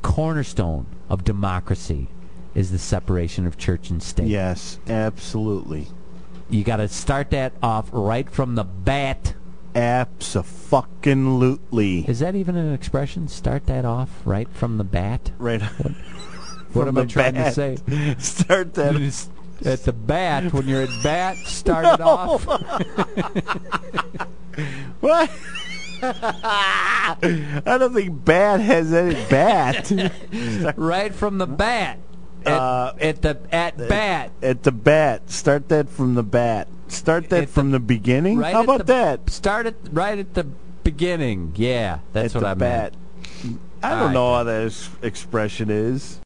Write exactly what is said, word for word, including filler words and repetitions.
cornerstone of democracy is the separation of church and state. Yes, absolutely. You got to start that off right from the bat. Abso-fucking-lutely. Is that even an expression? Start that off right from the bat? Right. What, what am I trying bat. to say? Start that at the bat. When you're at bat, start it off. What? I don't think bat has any bat. Right from the bat. At, Uh, at the at bat. At the bat. Start that from the bat. Start that At from the- the, beginning. Right How at about the- that? Start it right at the beginning. Yeah, that's At what the I bat. meant. I All don't right, know then. how that ex- expression is.